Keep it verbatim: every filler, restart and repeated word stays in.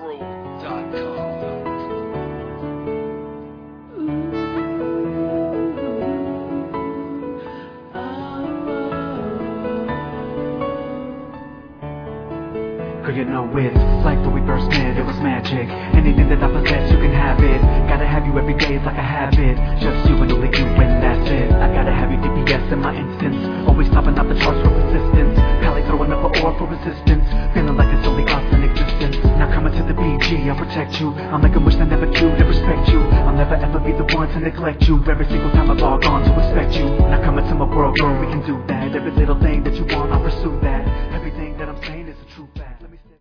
crew dot com. Girl, you know it's like when we first met, it was magic. Anything that I possess, you can have it. Gotta have you every day, it's like a habit. Just you and only you, and that's it. I gotta have you D P S in my instance. Always topping out the charts for persistence. Probably throwing up an or for resistance. Feeling like it's only us in existence. Now coming to the B G, I'll protect you. I'll make a wish that never do to respect you. I'll never ever be the one to neglect you. Every single time I log on to expect you. Now coming to my world, girl, we can do that. Every little thing that you want, I'll pursue that.